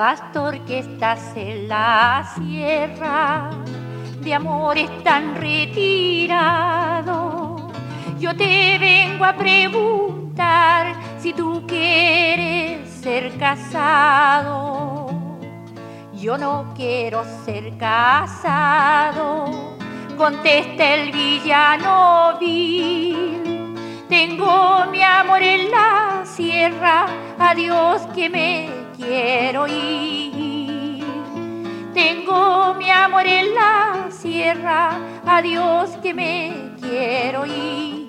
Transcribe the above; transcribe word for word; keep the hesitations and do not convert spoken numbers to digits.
Pastor que estás en la sierra, de amores tan retirado, yo te vengo a preguntar si tú quieres ser casado. Yo no quiero ser casado, contesta el villano vil. Tengo mi amor en la sierra, adiós que me quiero ir. Tengo mi amor en la sierra, adiós que me quiero ir.